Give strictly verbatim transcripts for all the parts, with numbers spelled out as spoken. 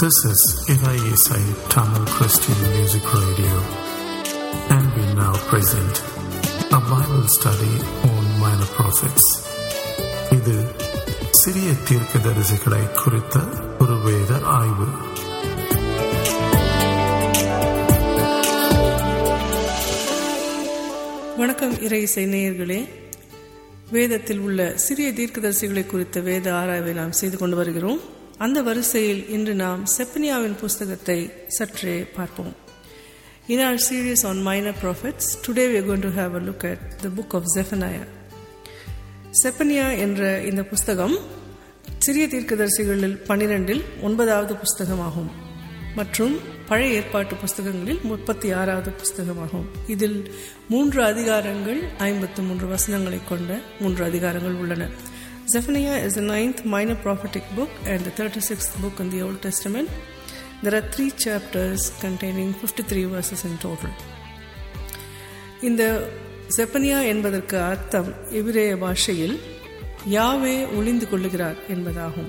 This is I I S I Tamil Christian Music Radio, and we now present a Bible study on minor prophets. இது சிறிய தீர்க்கதரிசிகளை குறித்த ஒரு வேத ஆய்வு. வணக்கம் இறையிசை நேயர்களே. வேதத்தில் உள்ள சிறிய தீர்க்கதரிசிகளை குறித்த வேத ஆராய்வை நாம் செய்து கொண்டு வருகிறோம். அந்த வரிசையில் இன்று நாம் செப்பனியாவின் புஸ்தகத்தை சற்றே பார்ப்போம். In our series on minor prophets, today we are going to have a look at the book of Zephaniah. Zephaniah என்ற இந்த புஸ்தகம் சிறிய தீர்க்கதரிசிகளில் பன்னிரண்டில் ஒன்பதாவது புஸ்தகமாகும் மற்றும் பழைய ஏற்பாட்டு புஸ்தகங்களில் முப்பத்தி ஆறாவது புஸ்தகமாகும். இதில் மூன்று அதிகாரங்கள், ஐம்பத்து மூன்று வசனங்களை கொண்ட மூன்று அதிகாரங்கள் உள்ளன. Zephaniah is the ninth minor prophetic book and the thirty-sixth book in the Old Testament. There are three chapters containing fifty-three verses in total. இந்த செப்பனியா என்பதற்கு அர்த்தம் எபிரேய பாஷையில் யாவே ஒளிந்து கொள்ளுகிறார் என்பதாகும்.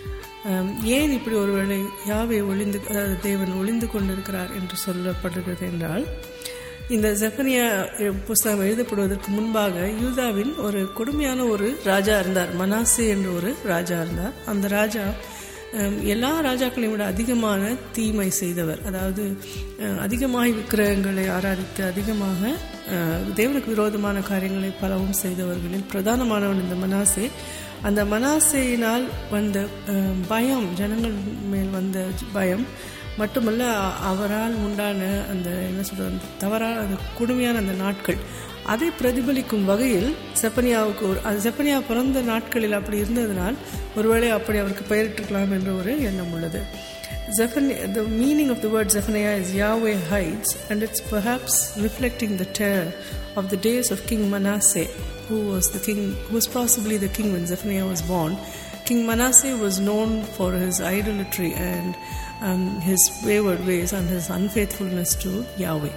ஏன் இப்படி ஒருவேளை யாவே ஒளிந்து அதாவது தேவன் ஒளிந்து கொண்டிருக்கிறார் என்று சொல்லப்படுகிறது என்றால், இந்த செப்பனியா புஸ்தகம் எழுதப்படுவதற்கு முன்பாக யூதாவின் ஒரு கொடுமையான ஒரு ராஜா இருந்தார். மனாசே என்ற ஒரு ராஜா இருந்தார். அந்த ராஜா எல்லா ராஜாக்களையும் விட அதிகமான தீமை செய்தவர். அதாவது அதிகமாக விக்கிரகங்களை ஆராதித்து அதிகமாக தேவனுக்கு விரோதமான காரியங்களை பலவும் செய்தவர்களில் பிரதானமானவன் இந்த மனாசே. அந்த மனாசேயினால் வந்த பயம், ஜனங்கள் மேல் வந்த பயம் மட்டுமல்ல, அவரால் உண்டான அந்த என்ன சொல்றது தவறான அந்த கொடுமையான அந்த நாட்கள், அதை பிரதிபலிக்கும் வகையில் செப்பனியாவுக்கு ஒரு அது செப்பனியா பிறந்த நாட்களில் அப்படி இருந்ததனால் ஒருவேளை அப்படி அவருக்கு பெயரிட்டிருக்கலாம் என்ற ஒரு எண்ணம் உள்ளது. Zephaniah, the meaning of the word Zephaniah is Yahweh hides, and it's perhaps reflecting the terror of the days of King Manasseh, who was the king, who was possibly the king when Zephaniah was born. King Manasseh was known for his idolatry and um, his wayward ways and his unfaithfulness to Yahweh.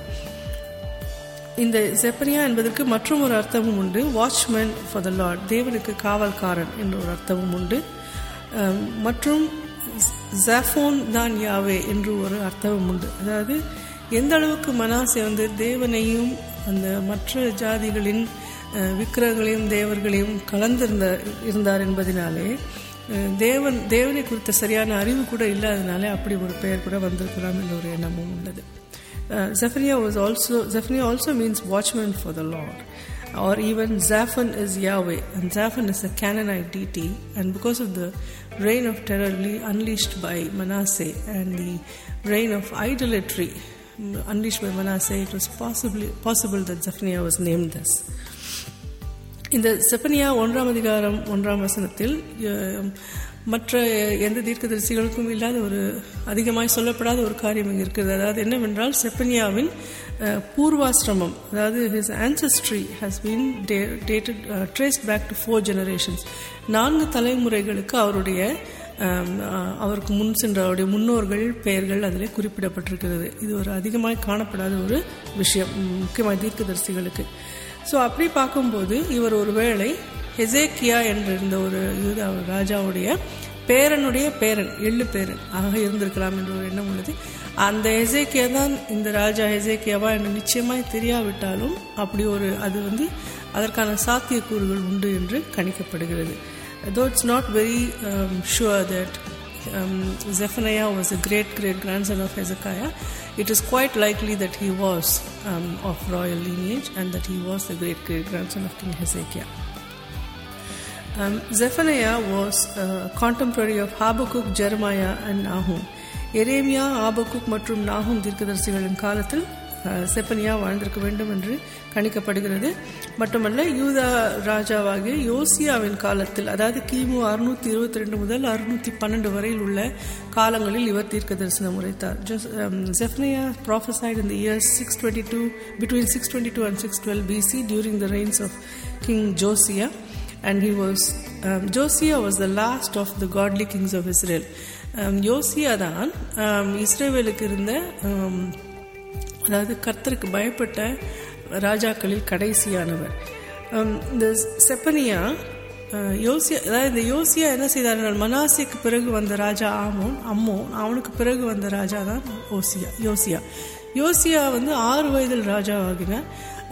இந்த செப்பனியா என்பதற்கு மற்றும் ஒரு அர்த்தமும் உண்டு. Watchman for the Lord, தேவனுக்கு காவல்காரன் என்ற ஒரு அர்த்தமும் உண்டு. மற்றும் ஜாஃபோன் தான் யாவே என்று ஒரு அர்த்தமும் உண்டு. அதாவது எந்த அளவுக்கு மனாசே வந்து தேவனையும் அந்த மற்ற ஜாதிகளின் விக்கிரகங்களையும் தேவர்களையும் கலந்திருந்த இருந்தார் என்பதனாலே தேவன் தேவனை குறித்த சரியான அறிவு கூட இல்லாதனாலே அப்படி ஒரு பெயர் கூட வந்திருக்கலாம் என்ற ஒரு எண்ணமும் உள்ளது. Zephaniah was also Zephaniah also means watchman for the Lord, or even Zaphon is Yahweh, and Zaphon is a Canaanite deity, and because of the reign of terror unleashed by Manasseh and the reign of idolatry unleashed by Manasseh, it was possibly possible that Zephaniah was named this. இந்த செப்பனியா ஒன்றாம் அதிகாரம் ஒன்றாம் வசனத்தில் மற்ற எந்த தீர்க்கதரிசிகளுக்கும் இல்லாத ஒரு அதிகமாய் சொல்லப்படாத ஒரு காரியம் இங்கே இருக்கிறது. அதாவது என்னவென்றால், செப்பனியாவின் பூர்வாசிரமம், அதாவது his ancestry has been dated traced back to four generations. நான்கு தலைமுறைகளுக்கு அவருடைய அவருக்கு முன் சென்ற அவருடைய முன்னோர்கள் பெயர்கள் அதில் குறிப்பிடப்பட்டிருக்கிறது. இது ஒரு அதிகமாய் காணப்படாத ஒரு விஷயம், முக்கியமாக தீர்க்கதரிசிகளுக்கு. ஸோ அப்படி பார்க்கும்போது இவர் ஒருவேளை ஹெசேக்கியா என்ற ஒரு யூதா ராஜாவுடைய பேரனுடைய பேரன், எள்ளு பேரன் ஆக இருந்திருக்கலாம் என்ற ஒரு எண்ணம் உள்ளது. அந்த ஹெசேக்கியா தான் இந்த ராஜா ஹெசேக்கியாவா என்று நிச்சயமாய் தெரியாவிட்டாலும் அப்படி ஒரு அது வந்து அதற்கான சாத்தியக்கூறுகள் உண்டு என்று கணிக்கப்படுகிறது. Though it's not very um, sure that um, Zephaniah was a great great grandson of Hezekiah, it is quite likely that he was um, of royal lineage and that he was the great great grandson of King Hezekiah. Um, Zephaniah was a contemporary of Habakkuk, Jeremiah and Nahum. எரேமியா, ஆபக்குக் மற்றும் நாகும் தீர்க்கதரிசிகளின் காலத்தில் செப்பனியா வாழ்ந்திருக்க வேண்டும் என்று கணிக்கப்படுகிறது. மட்டுமல்ல, யூதா ராஜாவாகிய யோசியாவின் காலத்தில், அதாவது கிமு அறுநூத்தி இருபத்தி ரெண்டு முதல் அறுநூத்தி பன்னெண்டு வரையில் உள்ள காலங்களில் இவர் தீர்க்க தரிசனம் உரைத்தார். Zephaniah prophesied in the years six twenty-two between six twenty-two and six twelve B C during the reigns of King Josiah, and he was um, Josiah was the last of the godly kings of Israel. யோசியா தான் இஸ்ரவேலுக்கு இருந்த அதாவது கர்த்தருக்கு பயப்பட்ட ராஜாக்களில் கடைசியானவர். இந்த செப்பனியா யோசியா அதாவது இந்த யோசியா என்ன செய்தார், மனாசேக்கு பிறகு வந்த ராஜா ஆமோன் அம்மோன் அவனுக்கு பிறகு வந்த ராஜா தான் ஓசியா யோசியா யோசியா வந்து ஆறு வயதில் ராஜா ஆகினார்.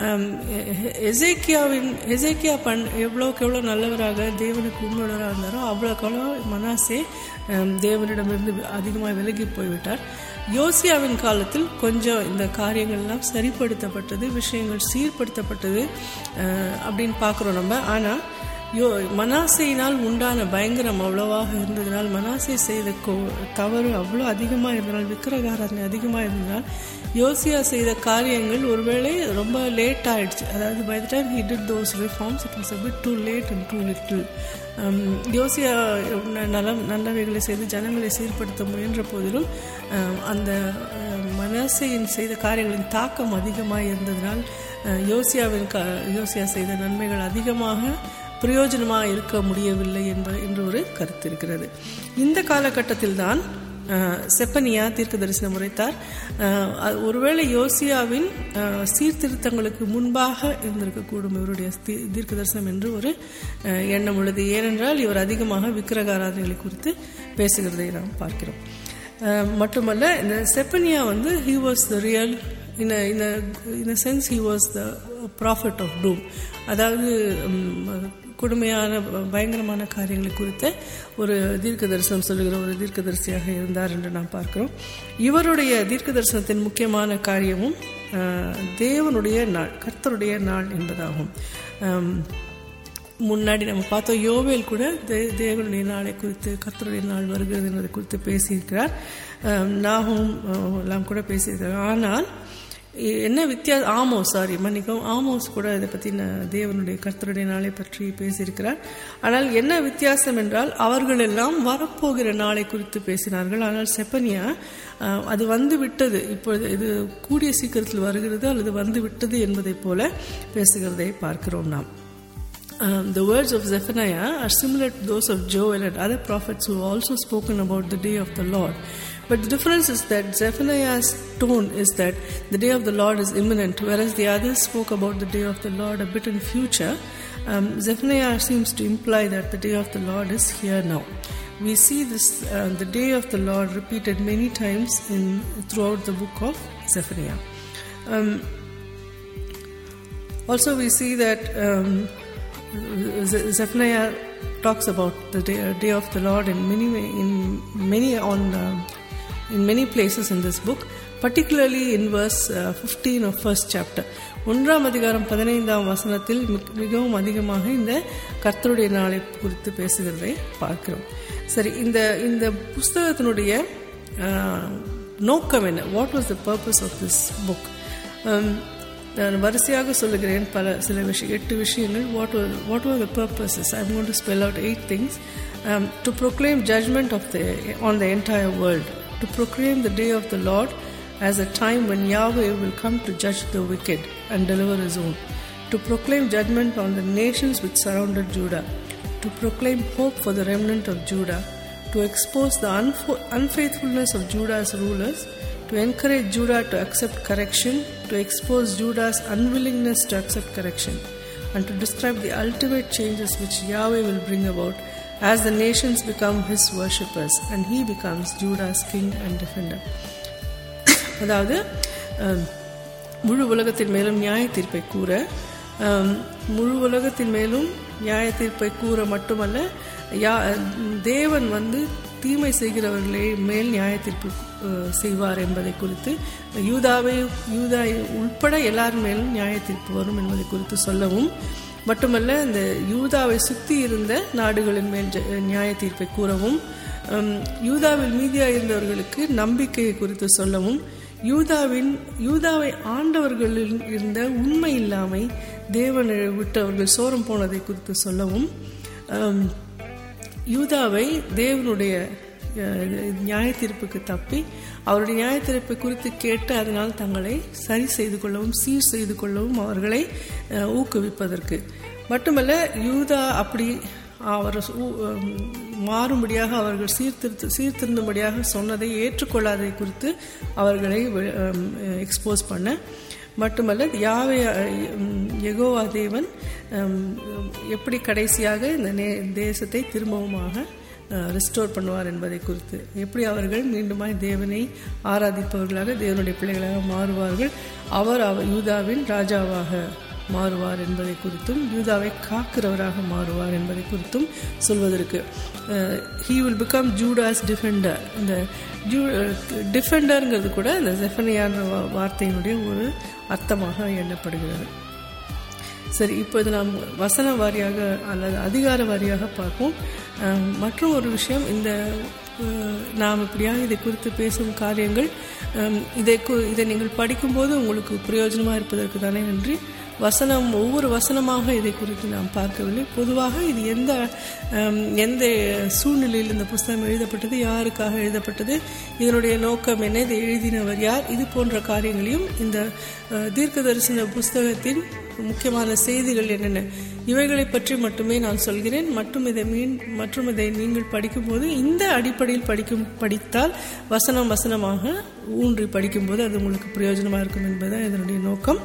எசேக்கியாவின் எசேக்கியா பண் எவ்வளோக்கு எவ்வளோ நல்லவராக தேவனுக்கு உண்மையுள்ளவராக இருந்தாரோ அவ்வளோக்கு அவ்வளோ மனாசே தேவனிடமிருந்து அதிகமாக விலகி போய்விட்டார். யோசியாவின் காலத்தில் கொஞ்சம் இந்த காரியங்கள்லாம் சரிப்படுத்தப்பட்டது, விஷயங்கள் சீர்படுத்தப்பட்டது அப்படின்னு பார்க்குறோம் நம்ம. ஆனால் யோ மனாசையினால் உண்டான பயங்கரம் அவ்வளவாக இருந்ததினால், மனாசை செய்த கோ தவறு அவ்வளோ அதிகமாக இருந்தனால், விக்கிரகாராதனை அதிகமாக இருந்ததினால் யோசியா செய்த காரியங்கள் ஒருவேளை ரொம்ப லேட் ஆகிடுச்சு. அதாவது by the time he did those reforms it was a bit too late and too little. யோசியா நல நல்லவைகளை செய்து ஜனங்களை சீர்படுத்த முயன்ற போதிலும் அந்த மனாசையின் செய்த காரியங்களின் தாக்கம் அதிகமாக இருந்ததினால் யோசியாவின் கா யோசியா செய்த நன்மைகள் அதிகமாக பிரயோஜனமாக இருக்க முடியவில்லை என்ப என்ற ஒரு கருத்து இருக்கிறது. இந்த காலகட்டத்தில் தான் செப்பனியா தீர்க்க தரிசனம் உரைத்தார். ஒருவேளை யோசியாவின் சீர்திருத்தங்களுக்கு முன்பாக இருந்திருக்கக்கூடும் இவருடைய தீர்க்க தரிசனம் என்று ஒரு எண்ணம் உள்ளது. ஏனென்றால் இவர் அதிகமாக விக்கிரகாராதனைகளை குறித்து பேசுகிறதை நாம் பார்க்கிறோம். மட்டுமல்ல, இந்த செப்பனியா வந்து he was the real in a, in a, in a sense he was the prophet of doom. அதாவது கொடுமையான பயங்கரமான காரியங்களை குறித்த ஒரு தீர்க்க தரிசனம் சொல்லுகிற ஒரு தீர்க்க தரிசியாக இருந்தார் என்று நாம் பார்க்கிறோம். இவருடைய தீர்க்க தரிசனத்தின் முக்கியமான காரியமும் தேவனுடைய நாள், கர்த்தருடைய நாள் என்பதாகும். முன்னாடி நம்ம பார்த்தோம், யோவேல் கூட தே தேவனுடைய நாளை குறித்து, கர்த்தருடைய நாள் வருகிறது என்பதை குறித்து பேசியிருக்கிறார். நாகும் எல்லாம் கூட பேசியிருக்கிறார். ஆனால் என்ன வித்தியாசம், ஆமோஸ் சாரி மன்னிக்கவும் ஆமோஸ் கூட இதை பற்றி தேவனுடைய கர்த்தருடைய நாளை பற்றி பேசியிருக்கிறார். ஆனால் என்ன வித்தியாசம் என்றால், அவர்கள் எல்லாம் வரப்போகிற நாளை குறித்து பேசினார்கள். ஆனால் செப்பனியா அது வந்து விட்டது, இப்பொழுது இது கூடிய சீக்கிரத்தில் வருகிறது அல்லது வந்து விட்டது என்பதை போல பேசுகிறதை பார்க்கிறோம் நாம். Um, the words of Zephaniah are similar to those of Joel and other prophets who have also spoken about the day of the Lord. But the difference is that Zephaniah's tone is that the day of the Lord is imminent, whereas the others spoke about the day of the Lord a bit in future. Um, Zephaniah seems to imply that the day of the Lord is here now. We see this, uh, the day of the Lord repeated many times in throughout the book of Zephaniah. Um, also we see that um, Zephaniah talks about the day, day of the Lord in many in many on uh, in many places in this book, particularly in verse uh, fifteen of first chapter. ஒன்றாம் அதிகாரம் பதினைந்தாம் வசனத்தில் மிகவும் அதிகமாக இந்த கர்த்தருடைய நாளை குறித்து பேசுகிறதை பார்க்கிறோம். சரி, இந்த இந்த புஸ்தகத்தினுடைய நோக்கம் என்ன? What was the purpose of this book? நான் வரிசையாக சொல்லுகிறேன், பல சில விஷயம் எட்டு விஷயங்கள். What what are the purposes? I am going to spell out eight things. To proclaim judgment of the on the entire world, to proclaim the day of the Lord as a time when Yahweh will come to judge the wicked and deliver his own, to proclaim judgment on the nations which surrounded Judah, to proclaim hope for the remnant of Judah, to expose the unfo- unfaithfulness of Judah's rulers, to encourage Judah to accept correction, to expose Judah's unwillingness to accept correction, and to describe the ultimate changes which Yahweh will bring about as the nations become his worshippers and he becomes Judah's king and defender. அதாவது முழு உலகத்தின் மேலும் நியாய தீர்ப்பை கூற, முழு உலகத்தின் மேலும் நியாய தீர்ப்பை கூற மட்டுமல்ல, யா தேவன் வந்து தீமை செய்கிறவர்களே மேல் நியாய தீர்ப்பு செய்வார் என்பதை குறித்து, யூதாவை யூதா உட்பட எல்லார் மேலும் நியாய தீர்ப்பு வரும் என்பதை குறித்து சொல்லவும் மட்டுமல்ல, இந்த யூதாவை சுற்றி இருந்த நாடுகளின் மேல் நியாய தீர்ப்பை கூறவும், யூதாவில் மீதியாக இருந்தவர்களுக்கு நம்பிக்கையை குறித்து சொல்லவும், யூதாவின் யூதாவை ஆண்டவர்களில் இருந்த உண்மை இல்லாமை தேவனை விட்டு அவர்கள் சோரம் போனதை குறித்து சொல்லவும், யூதாவை தேவனுடைய நியாய தீர்ப்புக்கு தப்பி அவருடைய நியாய தீர்ப்பை குறித்து கேட்டு அதனால் தங்களை சரி செய்து கொள்ளவும் சீர் செய்து கொள்ளவும் அவர்களை ஊக்குவிப்பதற்கு மட்டுமல்ல, யூதா அப்படி அவர் மாறும்படியாக அவர்கள் சீர்திருத்த சீர்திருந்தும்படியாக சொன்னதை ஏற்றுக்கொள்ளாததை குறித்து அவர்களை எக்ஸ்போஸ் பண்ண, மட்டுமல்ல யாவே யெகோவா தேவன் எப்படி கடைசியாக இந்த தேசத்தை திரும்பவுமாக ரெஸ்டோர் பண்ணுவார் என்பதை குறித்து, எப்படி அவர்கள் மீண்டுமாய் தேவனை ஆராதிப்பவர்களாக தேவனுடைய பிள்ளைகளாக மாறுவார்கள், அவர் அவர் யூதாவின் ராஜாவாக மாறுவார் என்பதை குறித்தும் யூதாவை காக்கிறவராக மாறுவார் என்பதை குறித்தும் சொல்வதற்கு he will become Judah's defender. இந்த ஜூ டிஃபெண்டருங்கிறது கூட இந்த செஃபனியான்ற வார்த்தையினுடைய ஒரு அர்த்தமாக எண்ணப்படுகிறது. சரி, இப்போது நாம் வசன வாரியாக அல்லது அதிகார வாரியாக பார்ப்போம். மற்றும் ஒரு விஷயம், இந்த நாம் இப்படியாக இதை குறித்து பேசும் காரியங்கள் இதை இதை நீங்கள் படிக்கும்போது உங்களுக்கு பிரயோஜனமாக இருப்பதற்கு தானே நன்றி. வசனம் ஒவ்வொரு வசனமாக இதை குறித்து நாம் பார்க்கவில்லை. பொதுவாக இது எந்த எந்த சூழ்நிலையில் இந்த புஸ்தகம் எழுதப்பட்டது, யாருக்காக எழுதப்பட்டது, இதனுடைய நோக்கம் என்ன, இதை எழுதினவர் யார், இது போன்ற காரியங்களையும் இந்த தீர்க்க தரிசன புஸ்தகத்தின் முக்கியமான செய்திகள் என்னென்ன இவைகளை பற்றி மட்டுமே நான் சொல்கிறேன். மற்றும் இதை மீன் மற்றும் இதை நீங்கள் படிக்கும்போது இந்த அடிப்படையில் படிக்கும் படித்தால் வசனம் வசனமாக ஊன்றி படிக்கும்போது அது உங்களுக்கு பிரயோஜனமாக இருக்கும் என்பதுதான் இதனுடைய நோக்கம்.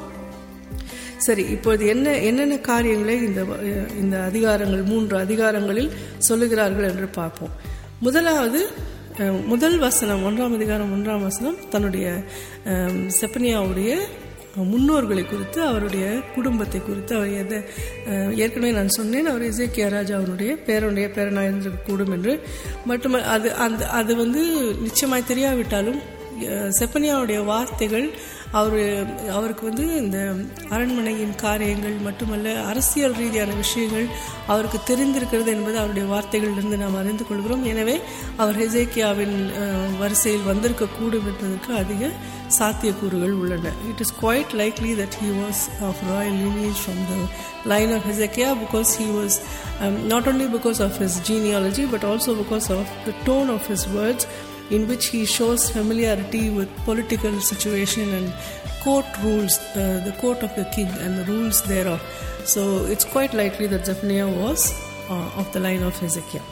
சரி, இப்போது என்ன என்னென்ன காரியங்களை இந்த இந்த அதிகாரங்கள் மூன்று அதிகாரங்களில் சொல்லுகிறார்கள் என்று பார்ப்போம். முதலாவது முதல் வசனம், ஒன்றாம் அதிகாரம் ஒன்றாம் வசனம் தன்னுடைய செப்பனியாவுடைய முன்னோர்களை குறித்து, அவருடைய குடும்பத்தை குறித்து, அவர் எதை ஏற்கனவே நான் சொன்னேன், அவர் எசேக்கியா ராஜா அவருடைய பேரனுடைய பேரனாக இருந்திருக்கக்கூடும் என்று. மட்டும் அது அந்த அது வந்து நிச்சயமாய் தெரியாவிட்டாலும் செப்பனியாவுடைய வார்த்தைகள் அவர் அவருக்கு வந்து இந்த அரண்மனையின் காரியங்கள் மட்டுமல்ல அரசியல் ரீதியான விஷயங்கள் அவருக்கு தெரிந்திருக்கிறது என்பது அவருடைய வார்த்தைகளிலிருந்து நாம் அறிந்து கொள்கிறோம். எனவே அவர் ஹெசேக்கியாவின் வரிசையில் வந்திருக்கக்கூடும் என்பதற்கு அதிக சாத்தியக்கூறுகள் உள்ளன. It is quite likely that he was of royal lineage from the line of Hezekiah, because he was um, not only because of his genealogy but also because of the tone of his words, in which he shows familiarity with political situation and court rules, uh, the court of the king and the rules thereof. So it's quite likely that Zephaniah was uh, of the line of Hezekiah.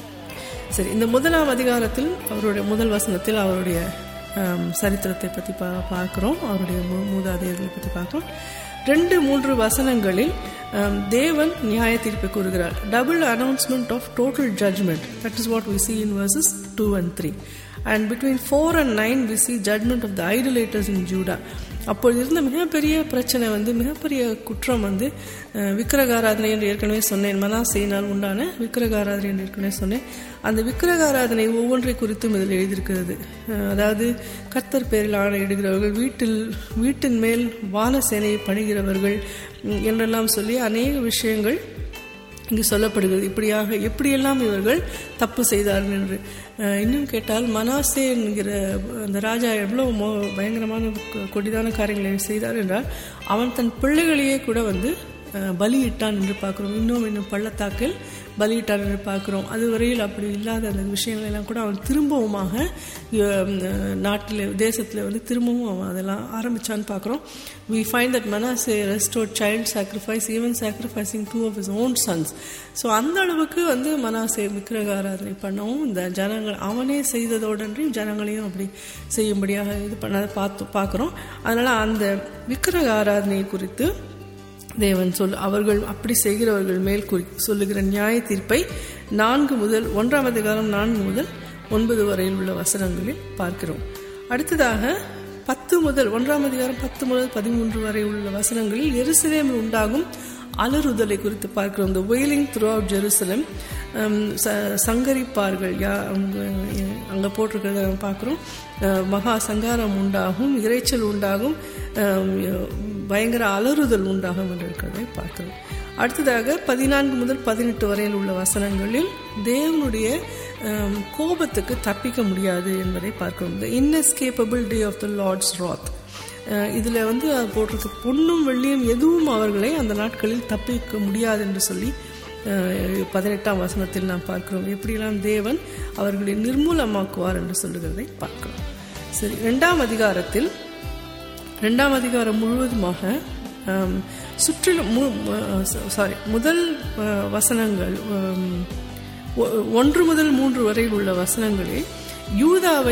சரி, இந்த முதலாம் அதிகாரத்தில் அவருடைய முதல் வசனத்தில் அவருடைய சரித்திரத்தை பற்றி பா பார்க்குறோம் அவருடைய மூதாதையர்களை பற்றி பார்க்குறோம். ரெண்டு மூன்று வசனங்களில் தேவன் நியாய தீர்ப்பை கூறுகிறார். Double announcement of total judgment, that is what we see in verses two and three. And between four and nine we see judgment of the idolaters in Judah. அப்போது இருந்த மிகப்பெரிய பிரச்சனை வந்து மிகப்பெரிய குற்றம் வந்து விக்கிரகாராதனை என்று ஏற்கனவே சொன்னேன். மனாசேயினால் உண்டான விக்கிரகாராதனை என்று ஏற்கனவே சொன்னேன். அந்த விக்கிரகாராதனை ஒவ்வொன்றை குறித்தும் இதில் எழுதியிருக்கிறது. அதாவது கர்த்தர் பேரில் ஆணையிடுகிறவர்கள், வீட்டில் வீட்டின் மேல் வானசேனையை பணிகிறவர்கள் என்றெல்லாம் சொல்லி அநேக விஷயங்கள் இங்கு சொல்லப்படுகிறது. இப்படியாக எப்படியெல்லாம் இவர்கள் தப்பு செய்தார்கள் என்று. இன்னும் கேட்டால் மனாசே என்கிற அந்த ராஜா எவ்வளோ மோ பயங்கரமான கொடிதான காரியங்களை செய்தார் என்றால் அவன் தன் பிள்ளைகளையே கூட வந்து பலியிட்டான் என்று பார்க்குறோம். இன்னும் இன்னும் பள்ளத்தாக்கில் பலியிட்டான் என்று பார்க்குறோம். அதுவரையில் அப்படி இல்லாத அந்த விஷயங்கள் எல்லாம் கூட அவன் திரும்பவுமாக நாட்டில் தேசத்தில் வந்து திரும்பவும் அவன் அதெல்லாம் ஆரம்பித்தான்னு பார்க்குறோம். we find that Manasseh restored child sacrifice, even sacrificing two of his own sons. So அந்த அளவுக்கு வந்து மனாசே விக்கிரகாராதனை பண்ணவும் இந்த ஜனங்கள் அவனே செய்ததோடன்றி ஜனங்களையும் அப்படி செய்யும்படியாக இது பண்ணதை பார்த்து பார்க்குறோம். அதனால் அந்த விக்கிரகாராதனை குறித்து தேவன் சொல் அவர்கள் அப்படி செய்கிறவர்கள் மேல் குறி சொல்லுகிற நியாய தீர்ப்பை நான்கு முதல் ஒன்றாம் அதிகாரம் நான்கு முதல் ஒன்பது வரையில் உள்ள வசனங்களில் பார்க்கிறோம். அடுத்ததாக பத்து முதல் ஒன்றாம் அதிகாரம் பத்து முதல் பதிமூன்று வரை உள்ள வசனங்களில் எருசலேமில் உண்டாகும் அலறுதலை குறித்து பார்க்கிறோம். இந்த வெயிலிங் த்ரூ அவுட் ஜெருசலம், சங்கரிப்பார்கள் யா அங்கே போட்டிருக்கிறத நம்ம பார்க்குறோம். மகா சங்காரம் உண்டாகும், இறைச்சல் உண்டாகும், பயங்கர அலறுதல் உண்டாகும் என்று இருக்கிறதை பார்க்கிறோம். அடுத்ததாக பதினான்கு முதல் பதினெட்டு வரையில் உள்ள வசனங்களில் தேவனுடைய கோபத்துக்கு தப்பிக்க முடியாது என்பதை பார்க்கிறோம். The inescapable day of the Lord's wrath. இதில் வந்து அது போட்டிருக்கு, பொன்னும் வெள்ளியும் எதுவும் அவர்களை அந்த நாட்களில் தப்பிக்க முடியாது என்று சொல்லி பதினெட்டாம் வசனத்தில் நாம் பார்க்கிறோம். எப்படியெல்லாம் தேவன் அவர்களை நிர்மூலமாக்குவார் என்று சொல்லுகிறதை பார்க்கிறோம். சரி, ரெண்டாம் அதிகாரத்தில் ரெண்டாம் அதிகாரம் முழுவதுமாக சுற்றிலும் சாரி முதல் வசனங்கள் ஒன்று முதல் மூன்று வரையில் உள்ள வசனங்களில் யூதாவை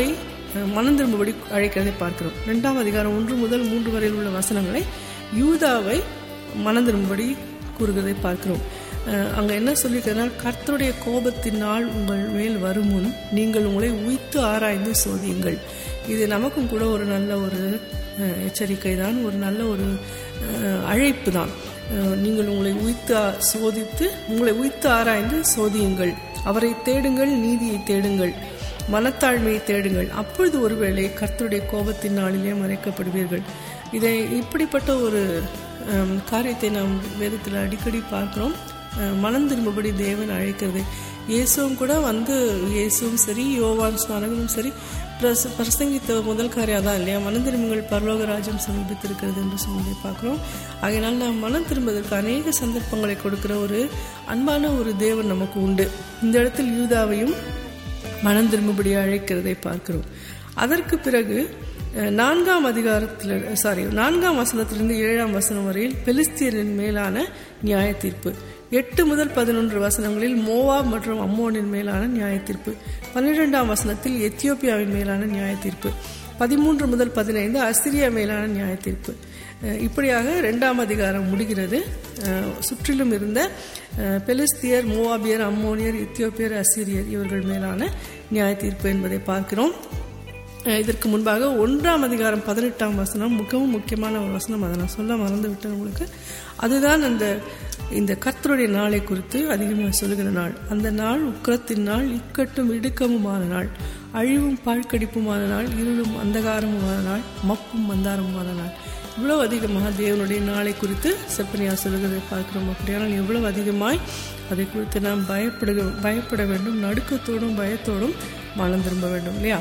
மனம் திரும்பும்படி அழைக்கிறதை பார்க்கிறோம். இரண்டாம் அதிகாரம் ஒன்று முதல் மூன்று வரையில் உள்ள வசனங்களை யூதாவை மனம் திரும்பும்படி கூறுகிறதை பார்க்கிறோம். அங்கே என்ன சொல்லியிருக்கிறதுனா, கர்த்தருடைய கோபத்தின் நாள் உங்கள் மேல் வரும் முன் நீங்கள் உங்களை உய்த்து ஆராய்ந்து சோதியுங்கள். இது நமக்கும் கூட ஒரு நல்ல ஒரு எச்சரிக்கை தான், ஒரு நல்ல ஒரு அழைப்பு தான். நீங்கள் உங்களை உய்த்து சோதித்து உங்களை உய்த்து ஆராய்ந்து சோதியுங்கள், அவரை தேடுங்கள், நீதியை தேடுங்கள், மனத்தாழ்மையை தேடுங்கள், அப்பொழுது ஒருவேளை கர்த்தருடைய கோபத்தின் நாளிலே மறைக்கப்படுவீர்கள். இதை இப்படிப்பட்ட ஒரு காரியத்தை நாம் வேதத்தில் அடிக்கடி பார்க்கிறோம். மனம் திரும்பபடி தேவன் அழைக்கிறது. இயேசுவும் கூட வந்து இயேசுவும் சரி யோவான் ஸ்நானகனும் சரி பிரச பிரசங்கித்த முதல் காரியம் தான் இல்லையா, மனம் திரும்புங்கள் பரலோக ராஜ்யம் சமீபித்திருக்கிறது என்று சொல்லி பார்க்குறோம். ஆகையினால் நாம் மனம் திரும்புவதற்கு அநேக சந்தர்ப்பங்களை கொடுக்கிற ஒரு அன்பான ஒரு தேவன் நமக்கு உண்டு. இந்த இடத்தில் யூதாவையும் மனம் திரும்பும்படி அழைக்கிறதை பார்க்கிறோம். அதற்கு பிறகு நான்காம் அதிகாரத்தில் சாரி நான்காம் வசனத்திலிருந்து ஏழாம் வசனம் வரையில் பெலிஸ்தியரின் மேலான நியாய தீர்ப்பு. எட்டு முதல் பதினொன்று வசனங்களில் மோவாப் மற்றும் அம்மோனின் மேலான நியாய தீர்ப்பு. பன்னிரெண்டாம் வசனத்தில் எத்தியோப்பியாவின் மேலான நியாய தீர்ப்பு. பதிமூன்று முதல் பதினைந்து அசிரியா மேலான நியாய தீர்ப்பு. இப்படியாக இரண்டாம் அதிகாரம் முடிகிறது. சுற்றிலும் இருந்த பெலிஸ்தியர், மோவாபியர், அம்மோனியர், எத்தியோப்பியர், அசிரியர் இவர்கள் மேலான நியாய தீர்ப்பு என்பதை பார்க்கிறோம். இதற்கு முன்பாக ஒன்றாம் அதிகாரம் பதினெட்டாம் வசனம் மிகவும் முக்கியமான ஒரு வசனம், அதை நான் சொல்ல மறந்து விட்டேன் உங்களுக்கு. அதுதான் அந்த இந்த கர்த்தருடைய நாளை குறித்து அதிகமாக சொல்லுகிற நாள். அந்த நாள் உக்கிரத்தின் நாள், இக்கட்டும் இடுக்கமுமான நாள், அழிவும் பாழ்கடிப்புமான நாள், இருளும் அந்தகாரமுமான நாள், மப்பும் மந்தாரமுமான நாள். இவ்வளவு அதிகமாக தேவனுடைய நாளை குறித்து செப்பனியா சொல்லுகிறதை பார்க்கிறோம். அப்படியானால் எவ்வளவு அதிகமாய் அதை குறித்து நாம் பயப்பட பயப்பட வேண்டும், நடுக்கத்தோடும் பயத்தோடும் மனம் திரும்ப வேண்டும் இல்லையா.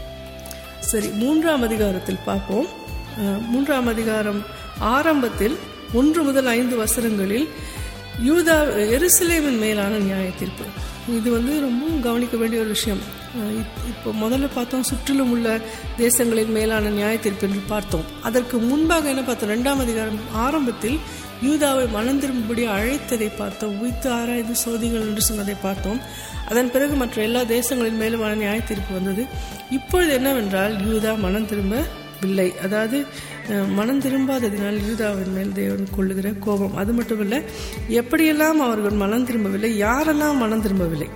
சரி, மூன்றாம் அதிகாரத்தில் பார்ப்போம். மூன்றாம் அதிகாரம் ஆரம்பத்தில் ஒன்று முதல் ஐந்து வசனங்களில் யூதா எருசலேமின் மேலான நியாய தீர்ப்பு. இது வந்து ரொம்ப கவனிக்க வேண்டிய ஒரு விஷயம். இப்போ முதல்ல பார்த்தோம் சுற்றிலும் உள்ள தேசங்களின் மேலான நியாய தீர்ப்பு என்று பார்த்தோம். அதற்கு முன்பாக என்ன பார்த்தோம், இரண்டாம் அதிகாரம் ஆரம்பத்தில் யூதாவை மனம் திரும்பும்படி அழைத்ததை பார்த்தோம், உய்த்து ஆராய்ந்து சோதிகள் என்று சொன்னதை பார்த்தோம். அதன் பிறகு மற்ற எல்லா தேசங்களின் மேலுமான நியாய தீர்ப்பு வந்தது. இப்பொழுது என்னவென்றால் யூதா மனம் திரும்பவில்லை. அதாவது மனம் திரும்பாததினால் யூதாவின் மேல் தேவன் கொள்ளுகிற கோபம். அது மட்டுமல்ல, எப்படியெல்லாம் அவர்கள் மனம் திரும்பவில்லை, யாரெல்லாம் மனம் திரும்பவில்லை.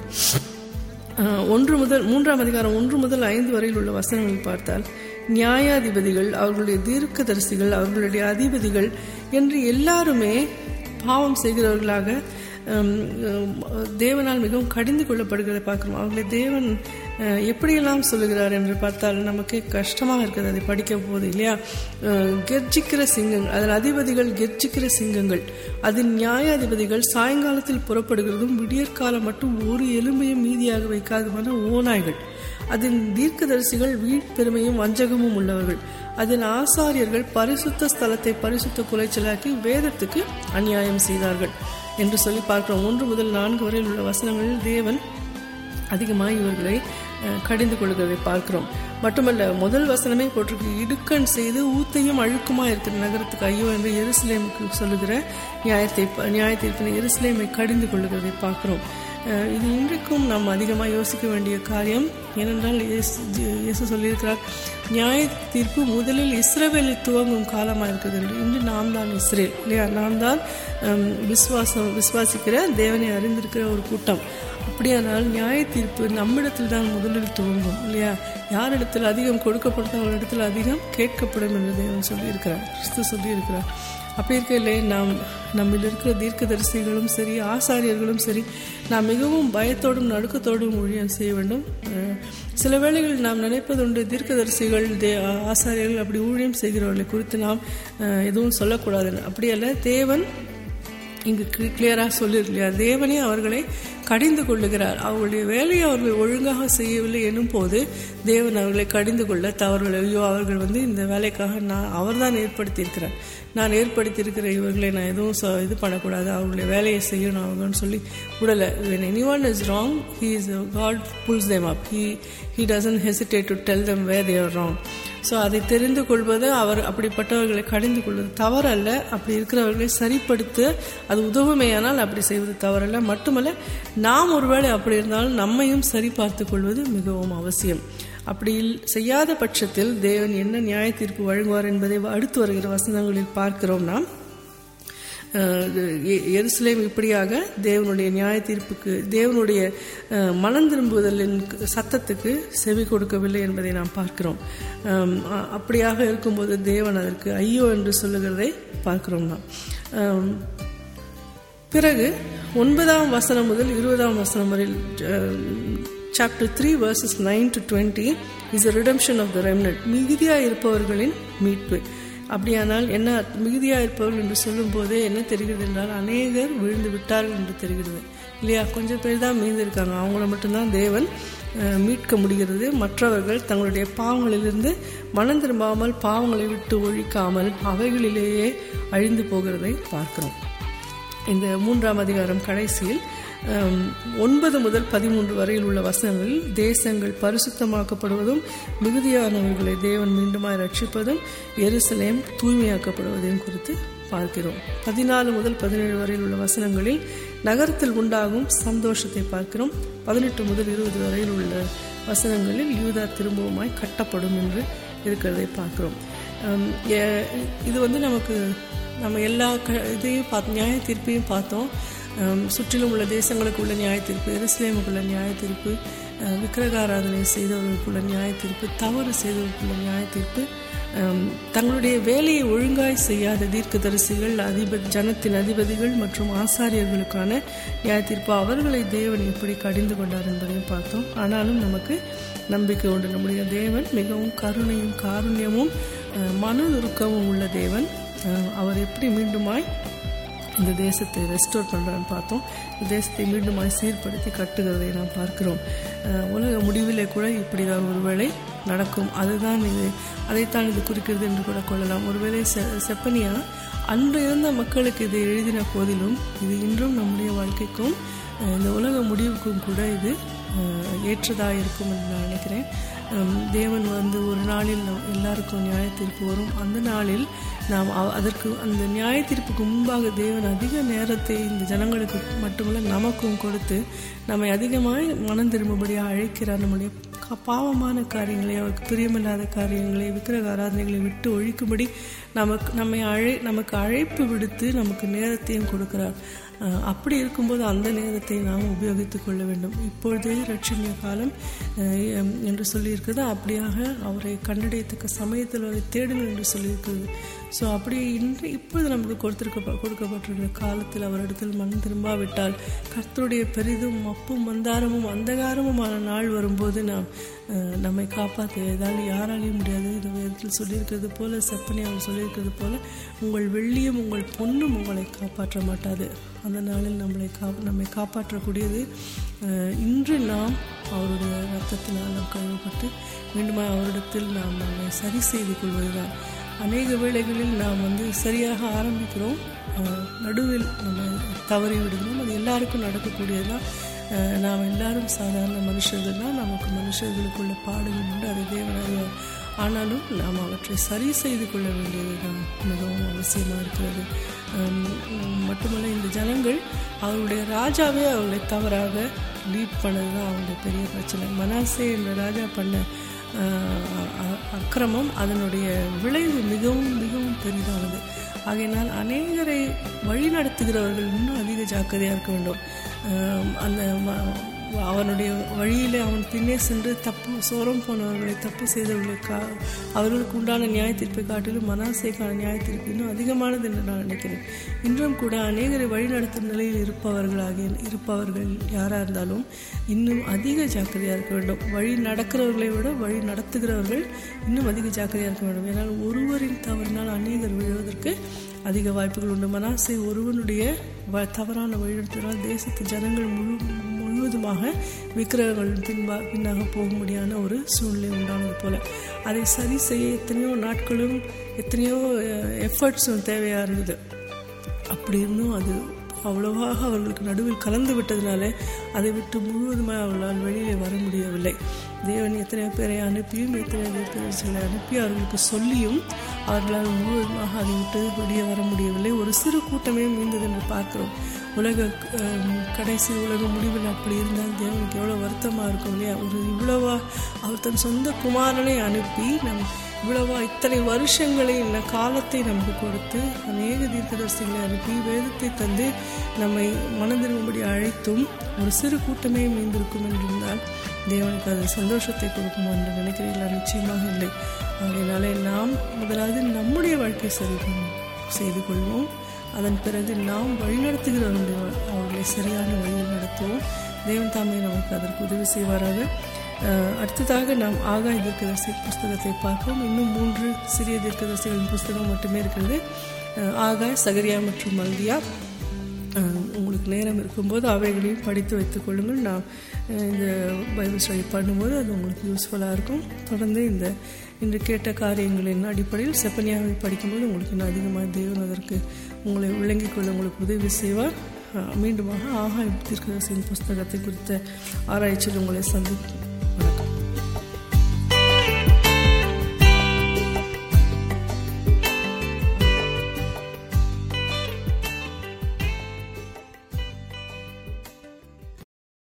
ஒன்று முதல் மூன்றாம் அதிகாரம் ஒன்று முதல் ஐந்து வரையில் உள்ள வசனங்களில் பார்த்தால் நியாயாதிபதிகள், அவர்களுடைய தீர்க்கதரிசிகள், அவர்களுடைய அதிபதிகள் என்று எல்லாருமே பாவம் செய்கிறவர்களாக தேவனால் மிகவும் கடிந்து கொள்ளப்படுகிறதை பார்க்கிறோம். அவர்களை தேவன் எப்படியெல்லாம் சொல்லுகிறார் என்று பார்த்தால் நமக்கு கஷ்டமாக இருக்கிறது அதை படிக்க போது இல்லையா. கெர்ஜிக்கிற சிங்கங்கள், அதன் அதிபதிகள் கெர்ஜிக்கிற சிங்கங்கள், அதன் நியாயாதிபதிகள் சாயங்காலத்தில் புறப்படுகிறதும் விடியற்காலம் மட்டும் ஒரு எலும்பையும் மீதியாக வைக்காதுமான ஓநாய்கள், அதன் தீர்க்கதரிசிகள் வீழ்பெருமையும் வஞ்சகமும் உள்ளவர்கள், அதன் ஆசாரியர்கள் பரிசுத்த ஸ்தலத்தை பரிசுத்த குலைச்சலாக்கி வேதத்துக்கு அநியாயம் செய்தார்கள் என்று சொல்லி பார்க்கிறோம். ஒன்று முதல் நான்கு வரையில் உள்ள வசனங்களில் தேவன் அதிகமாக இவர்களை கடிந்து கொள்கிறதை பார்க்கிறோம். மட்டுமல்ல, முதல் வசனமே போட்டிருக்கு, இடுக்கண் செய்து ஊத்தையும் அழுக்குமா இருக்கிற நகரத்துக்கு ஐயோ என்று எருசலேமுக்கு சொல்லுகிற நியாயத்தை நியாய தீர்ப்பினை எருசலேமை கடிந்து கொள்ளுகிறதை பார்க்கிறோம். இது இன்றைக்கும் நாம் அதிகமாக யோசிக்க வேண்டிய காரியம். ஏனென்றால் இயேசு சொல்லியிருக்கிறார், நியாய தீர்ப்பு முதலில் இஸ்ரவேலில் துவங்கும் காலமாக இருக்கிறது என்று. இன்று நாம் தான் இஸ்ரேல் இல்லையா, நாம் தான் விசுவாசம் விசுவாசிக்கிற தேவனை அறிந்திருக்கிற ஒரு கூட்டம். அப்படியானால் நியாய தீர்ப்பு நம்மிடத்தில் தான் முதலில் துவங்கும் இல்லையா. யாரிடத்தில் அதிகம் கொடுக்கப்படும் அவரிடத்தில் அதிகம் கேட்கப்படும் என்று தேவன் சொல்லியிருக்கிறார், கிறிஸ்து சொல்லியிருக்கிறார். அப்படி இருக்கையிலே நாம் நம்மில் இருக்கிற தீர்க்கதரிசிகளும் சரி ஆசாரியர்களும் சரி நாம் மிகவும் பயத்தோடும் நடுக்கத்தோடும் ஊழியம் செய்ய வேண்டும். சில வேளைகளில் நாம் நினைப்பதுண்டு, தீர்க்கதரிசிகள் தே ஆசாரியர்கள் அப்படி ஊழியம் செய்கிறவர்களை குறித்து நாம் எதுவும் சொல்லக்கூடாதுன்னு. அப்படியல்ல, தேவன் இங்கு கிளியராக சொல்லியிருக்கலையா, தேவனே அவர்களை கடிந்து கொள்ளுகிறார். அவர்களுடைய வேலையை அவர்கள் ஒழுங்காக செய்யவில்லை எனும் போது தேவன் அவர்களை கடிந்து கொள்ள தவறுகள், ஐயோ அவர்கள் வந்து இந்த வேலைக்காக நான் அவர் தான் ஏற்படுத்தியிருக்கிறார், நான் ஏற்படுத்தியிருக்கிற இவர்களை நான் எதுவும் இது பண்ணக்கூடாது, அவர்களுடைய வேலையை செய்யணும் அவங்கன்னு சொல்லி விடலை. when anyone is wrong, he is God pulls them up. he he doesn't hesitate to tell them where they are wrong. So அதை தெரிந்து கொள்வது, அவர் அப்படிப்பட்டவர்களை கடிந்து கொள்வது தவறல்ல. அப்படி இருக்கிறவர்களை சரிப்படுத்த அது உதவுமையானால் அப்படி செய்வது தவறல்ல. மட்டுமல்ல, நாம் ஒருவேளை அப்படி இருந்தாலும் நம்மையும் சரி பார்த்து கொள்வது மிகவும் அவசியம். அப்படி செய்யாத பட்சத்தில் தேவன் என்ன நியாய தீர்ப்பு வழங்குவார் என்பதை அடுத்து வருகிற வசனங்களில் பார்க்கிறோம். நாம் எருசலேம் இப்படியாக தேவனுடைய நியாய தீர்ப்புக்கு, தேவனுடைய மனம் திரும்புதலின் சத்தத்துக்கு செவி கொடுக்கவில்லை என்பதை நாம் பார்க்கிறோம். அப்படியாக இருக்கும்போது தேவன் அதற்கு ஐயோ என்று சொல்லுகிறதை பார்க்கிறோம். நாம் பிறகு ஒன்பதாம் வசனம் முதல் இருபதாம் வசனம் வரை, chapter three verses nine to twenty is a redemption of the remnant. மிகுதியாக இருப்பவர்களின் மீட்பு. அப்படியானால் என்ன மிகுதியாக இருப்பவர்கள் என்று சொல்லும் போதே என்ன தெரிகிறது என்றால், அநேகர் விழுந்து விட்டார்கள் என்று தெரிகிறது இல்லையா? கொஞ்சம் பேர் தான் மீந்திருக்காங்க. அவங்கள மட்டும்தான் தேவன் மீட்க முடிகிறது. மற்றவர்கள் தங்களுடைய பாவங்களிலிருந்து மனம் திரும்பாமல், பாவங்களை விட்டு ஒழிக்காமல் அவைகளிலேயே அழிந்து போகிறதை பார்க்கிறோம். இந்த மூன்றாம் அதிகாரம் கடைசியில் ஒன்பது முதல் பதிமூன்று வரையில் உள்ள வசனங்களில் தேசங்கள் பரிசுத்தமாக்கப்படுவதும், மிகுதியானவர்களை தேவன் மீண்டுமாய் ரட்சிப்பதும், எருசலேம் தூய்மையாக்கப்படுவதையும் குறித்து பார்க்கிறோம். பதினாலு முதல் பதினேழு வரையில் உள்ள வசனங்களில் நகரத்தில் உண்டாகும் சந்தோஷத்தை பார்க்கிறோம். பதினெட்டு முதல் இருபது வரையில் உள்ள வசனங்களில் யூதா திரும்பவுமாய் கட்டப்படும் என்று இருக்கிறதை பார்க்கிறோம். இது வந்து நமக்கு நம்ம எல்லா இதையும் பார்த்து நியாய தீர்ப்பையும் பார்த்தோம். சுற்றிலும் உள்ள தேசங்களுக்கு உள்ள நியாய தீர்ப்பு, எருசலேமுக்குள்ள நியாய தீர்ப்பு, விக்கிரகாராதனை செய்தவர்களுக்குள்ள நியாய தீர்ப்பு, தவறு செய்தவர்களுக்குள்ள நியாய தீர்ப்பு, தங்களுடைய வேலையை ஒழுங்காய் செய்யாத தீர்க்கதரிசிகள், அதிபதி ஜனத்தின் அதிபதிகள் மற்றும் ஆசாரியர்களுக்கான நியாய தீர்ப்பு, அவர்களை தேவன் எப்படி கடிந்து கொண்டார் என்பதையும் பார்த்தோம். ஆனாலும் நமக்கு நம்பிக்கை உண்டு. நம்முடைய தேவன் மிகவும் கருணையும் காருண்யமும் மன நுறுக்கமும் உள்ள தேவன். அவர் எப்படி மீண்டுமாய் இந்த தேசத்தை ரெஸ்டோர் பண்ணுறான்னு பார்த்தோம். இந்த தேசத்தை மீண்டுமாய் சீர்படுத்தி கட்டுகிறதை நாம் பார்க்கிறோம். உலக முடிவிலே கூட இப்படிதான் ஒருவேளை நடக்கும். அதுதான் இது, அதைத்தான் இது குறிக்கிறது என்று கூட கொள்ளலாம். ஒருவேளை செ செப்பனியா அன்று இருந்த மக்களுக்கு இதை எழுதின போதிலும் இது இன்றும் நம்முடைய வாழ்க்கைக்கும் இந்த உலக முடிவுக்கும் கூட இது ஏற்றதாக இருக்கும் என்று நான் நினைக்கிறேன். தேவன் வந்து ஒரு நாளில் எல்லாருக்கும் நியாய தீர்ப்பு வரும். அந்த நாளில் நாம் அதற்கு அந்த நியாய தீர்ப்புக்கு முன்பாக தேவன் அதிக நேரத்தை இந்த ஜனங்களுக்கு மட்டுமல்ல நமக்கும் கொடுத்து நம்மை அதிகமாய் மனம் திரும்பும்படியாக அழைக்கிறார். நம்முடைய பாவமான காரியங்களை, அவருக்கு பிரியமில்லாத காரியங்களை, விக்கிரக ஆராதனைகளை விட்டு ஒழிக்கும்படி நமக்கு நம்மை அழை நமக்கு அழைப்பு விடுத்து நமக்கு நேரத்தையும் கொடுக்கிறார். அப்படி இருக்கும்போது அந்த நேரத்தை நாம் உபயோகித்துக் கொள்ள வேண்டும். இப்பொழுதே ரட்சணிய காலம் என்று சொல்லியிருக்கிறது. அப்படியாக அவரை கண்டடையத்தக்க சமயத்தில் அவரை தேடுங்கள் என்று சொல்லியிருக்கிறது. ஸோ அப்படி இன்று இப்பொழுது நமக்கு கொடுத்திருக்க கொடுக்கப்பட்டிருக்கிற காலத்தில் அவரிடத்தில் மனம் திரும்பாவிட்டால் கர்த்தருடைய பெரிதும் மப்பும் மந்தாரமும் அந்தகாரமுமான நாள் வரும்போது நாம் நம்மை காப்பாற்ற ஏதாலும் யாராலையும் முடியாது. இந்த வேதத்தில் சொல்லியிருக்கிறது போல, செப்பனி அவர் சொல்லியிருக்கிறது போல, உங்கள் வெள்ளியும் உங்கள் பொண்ணும் உங்களை காப்பாற்ற மாட்டாது. அந்த நாளில் நம்மளை கா நம்மை காப்பாற்றக்கூடியது இன்று நாம் அவருடைய ரத்தத்தினால் நாம் கழுவப்பட்டு மீண்டும் அவரிடத்தில் நாம் நம்மை சரி செய்து கொள்வதுதான். அநேக வேளைகளில் நாம் வந்து சரியாக ஆரம்பிக்கிறோம், நடுவில் நம்ம தவறி விடுகிறோம். அது எல்லாருக்கும் நடக்கக்கூடியதுதான். நாம் எல்லாரும் சாதாரண மனுஷர்கள் தான். நமக்கு மனுஷர்களுக்குள்ள பாடுகள் உண்டு, அதை தேவன் அறிவார். ஆனாலும் நாம் அவற்றை சரி செய்து கொள்ள வேண்டியது தான் மிகவும் அவசியமாக இருக்கிறது. மட்டுமல்ல, இந்த ஜனங்கள் அவருடைய ராஜாவே அவர்களை தவறாக லீட் பண்ணது தான் அவருடைய பெரிய பிரச்சனை. மனாசே என்ற ராஜா பண்ண அக்கிரமம், அதனுடைய விளைவு மிகவும் மிகவும் பெரிதானது. ஆகையினால் அநேகரை வழி நடத்துகிறவர்கள் இன்னும் அதிக ஜாக்கிரதையாக இருக்க வேண்டும். அந்த அவனுடைய வழியில் அவன் பின்னே சென்று தப்பு சோரம் போனவர்களை, தப்பு செய்தவர்களை கா அவர்களுக்கு உண்டான நியாய தீர்ப்பை காட்டிலும் மனாசேக்கான நியாய தீர்ப்பு இன்னும் அதிகமானது என்று நான் நினைக்கிறேன். இன்றும் கூட அநேகரை வழிநடத்தும் நிலையில் இருப்பவர்களாகிய இருப்பவர்கள் யாராக இருந்தாலும் இன்னும் அதிக ஜாக்கிரதையாக இருக்க வேண்டும். வழி நடக்கிறவர்களை விட வழி நடத்துகிறவர்கள் இன்னும் அதிக ஜாக்கிரதையாக இருக்க வேண்டும். ஏன்னால் ஒருவரின் தவறினால் அநேகர் விழுவதற்கு அதிக வாய்ப்புகள் உண்டு. மனாசே ஒருவனுடைய வ தவறான வழிநடத்தினால் தேசத்து ஜனங்கள் முழு முழுவதுமாக விக்கிரகங்கள் பின்பா பின்னாக போக முடியாத ஒரு சூழ்நிலை உண்டானது போல, அதை சரி செய்ய எத்தனையோ நாட்களும் எத்தனையோ எஃபர்ட்ஸும் தேவையாக இருக்குது. அப்படி இருந்தும் அது அவ்வளவாக அவர்களுக்கு நடுவில் கலந்து விட்டதுனால அதை விட்டு முழுவதுமாக அவர்களால் வெளியே வர முடியவில்லை. தேவன் எத்தனையோ பேரை அனுப்பியும் எத்தனையோ பேரை அனுப்பி அவர்களுக்கு சொல்லியும் அவர்களால் முழுவதுமாக அதை விட்டு வெளியே வர முடியவில்லை. ஒரு சிறு கூட்டமே மீண்டது என்று பார்க்கிறோம். உலக கடைசி உலக முடிவில் அப்படி இருந்தால் தேவனுக்கு எவ்வளோ வருத்தமாக இருக்கும் இல்லையா? ஒரு இவ்வளவா அவர் தன் சொந்த குமாரனை அனுப்பி நம் இவ்வளவா இத்தனை வருஷங்களை இல்லை காலத்தை நமக்கு கொடுத்து அநேக தீர்க்கதரிசிகளை அனுப்பி வேதத்தை தந்து நம்மை மனதிரும்படி அழைத்தும் ஒரு சிறு கூட்டமே மீந்திருக்கும் என்றிருந்தால் தேவனுக்கு அது சந்தோஷத்தை கொடுக்கும் என்று நினைக்கிறீங்களா? நிச்சயமாக இல்லை. அதனாலே நாம் முதலாவது நம்முடைய வாழ்க்கை சரி செய்து கொள்வோம். அதன் பிறகு நாம் வழிநடத்துகிறவர்களுடைய அவர்களை சரியான வழியில் நடத்துவோம். தேவன் தாமே நமக்கு அதற்கு உதவி செய்வாராக. அடுத்ததாக நாம் ஆகாய தீர்க்கதரிசி புஸ்தகத்தை பார்ப்போம். இன்னும் மூன்று சிறிய தீர்க்கதரிசிகளின் புஸ்தகம் மட்டுமே இருக்கிறது. ஆகாய், சகரியா மற்றும் மல்கியா. உங்களுக்கு நேரம் இருக்கும்போது அவைகளையும் படித்து வைத்துக் கொள்ளுங்கள். நான் இந்த பைபிள் ஸ்டடி பண்ணும்போது அது உங்களுக்கு யூஸ்ஃபுல்லாக இருக்கும். தொடர்ந்து இந்த இன்று கேட்ட காரியங்களின் அடிப்படையில் செப்பனியாவை படிக்கும்போது உங்களுக்கு இன்னும் அதிகமாக தேவன் அதற்கு உங்களை விளங்கிக் கொள்ள உங்களுக்கு உதவி செய்வார். மீண்டுமாக ஆகாய தீர்க்கதரிசியின் புஸ்தகத்தை குறித்த ஆராய்ச்சியில் உங்களை சந்திப்போம்